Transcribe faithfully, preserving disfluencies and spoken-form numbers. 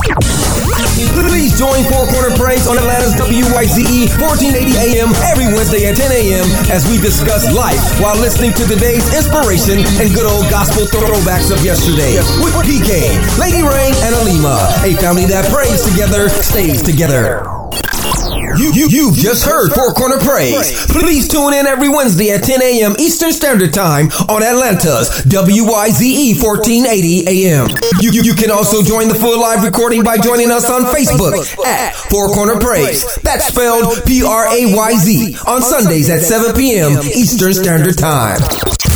Please join Four Corner Praise on Atlanta's W Y Z E fourteen eighty A M every Wednesday at ten A M as we discuss life while listening to today's inspiration and good old gospel throwbacks of yesterday. With P K, Lady Rain, and Alima, a family that prays together, stays together. You, you, you've just heard Four Corner Praise. Please tune in every Wednesday at ten A M Eastern Standard Time on Atlanta's W Y Z E fourteen eighty A M. You, you, you can also join the full live recording by joining us on Facebook at Four Corner Praise. That's spelled P R A Y Z on Sundays at seven P M Eastern Standard Time.